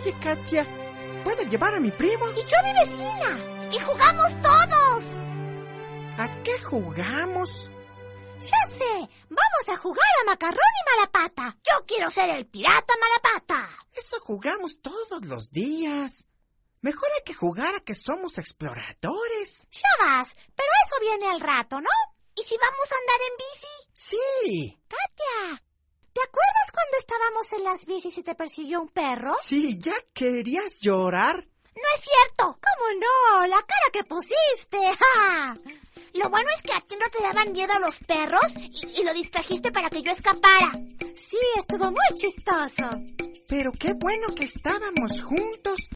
Oye, Katia, ¿puedo llevar a mi primo? Y yo a mi vecina. Y jugamos todos. ¿A qué jugamos? Ya sé, vamos a jugar a Macarrón y Malapata. Yo quiero ser el pirata Malapata. Eso jugamos todos los días. Mejor hay que jugar a que somos exploradores. Ya vas, pero eso viene al rato, ¿no? ¿Y si vamos a andar en bici? Sí. Katia, ¿te acuerdas cuando estábamos en las bicis y te persiguió un perro? Sí, ¿ya querías llorar? No es cierto. ¿Cómo no? La cara que pusiste. ¡Ja! Lo bueno es que a ti no te daban miedo los perros y lo distrajiste para que yo escapara. Sí, estuvo muy chistoso. Pero qué bueno que estábamos juntos.